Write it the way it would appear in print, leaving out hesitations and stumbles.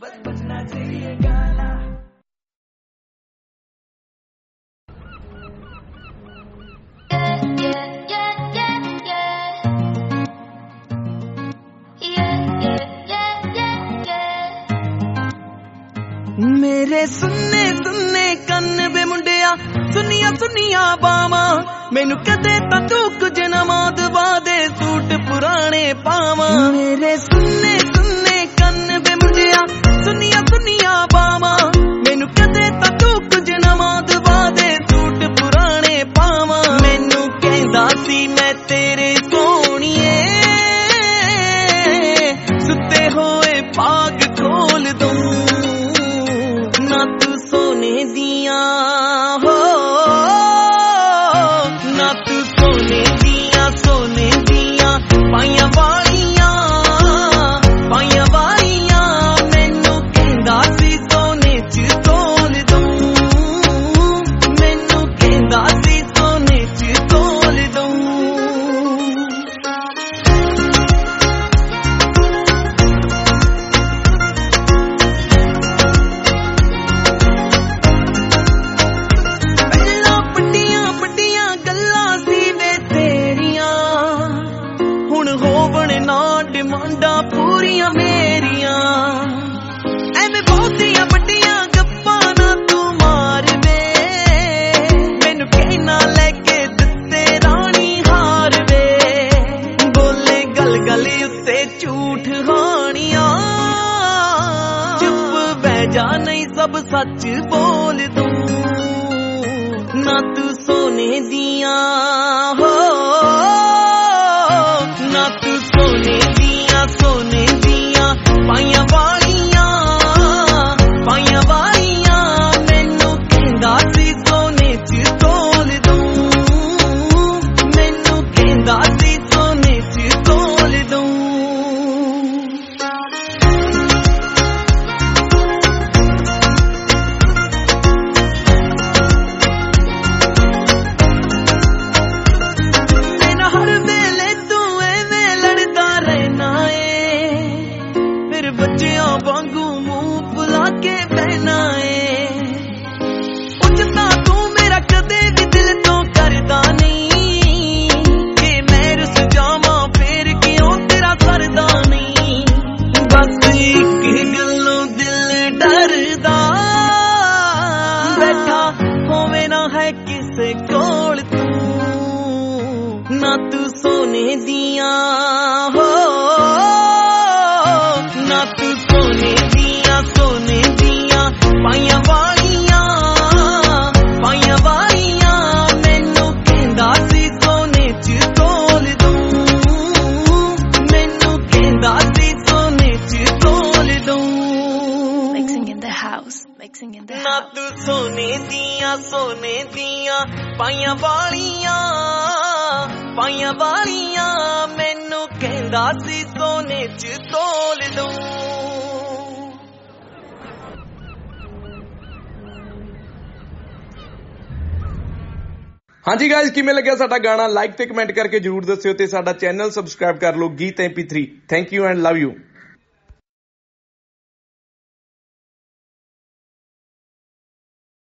बजना चाहिए गाना। मेरे सुनने सुनने कन्न बे मुंडिया सुनिया सुनिया बावा मैनू कदे तां तू कुछ ना दवा दे सूट पुराने पावा। मेरे सुनने सुनने कन्न बे मुंडिया सुनिया सुनिया बावा मैनू कदे तां तू कुछ ना दवा दे सूट पुराने पावा। मैनू कहंदा सी मैं तेरे सोहणीए सुते होए पाग खोल दूं ना तू सोने दिया हो ना तू सोने दिया पाइया वालियां मैनू कहंदा सी सोने च तोल दूं मैनू कहंदा सी सोने च तोल दूं। डिमांडा पूरियां मेरिया एवें बहुतियां बड़ियां गप्पां ना तू मार वे मैनू कहना लेके दिते रानी हार वे बोले गल गल उत्ते झूठ हानिया चुप बह जा नहीं सब सच बोल दूं ना तू सोने दिया हो ना तू सोने दिया पाइया वालियां मैनू कहंदा सी सोने च तोल दूं मैनू कहंदा सी सोने च तोल दूं। बच्चियां वांगू मुंह फुला के बहना है उचता तू मेरा कदे भी दिल तो करदा नहीं कि मैं रुस जावां फिर क्यों तेरा सरदा नहीं। बस एक गल्लों दिल डरदा बैठा होवे ना है किसे कोल तू ना तू सोने दिया हो ना तू सोने दिया पाइया वालियां मैनू कहंदा सी सोने च तोल दूं मैनू कहंदा सी सोने च तोल दूं। Mixing in the house. ना तू सोने दिया पाइया वालियां मैनू कहंदा सी सोने च तोल दूं। ਹਾਂਜੀ ਗਾਇਜ਼ ਕਿਵੇਂ ਲੱਗਿਆ ਸਾਡਾ ਗਾਣਾ ਲਾਈਕ ਤੇ ਕਮੈਂਟ ਕਰਕੇ ਜਰੂਰ ਦੱਸਿਓ ਤੇ ਸਾਡਾ ਚੈਨਲ ਸਬਸਕ੍ਰਾਈਬ ਕਰ ਲਓ ਗੀਤ MP3। Thank you and love you.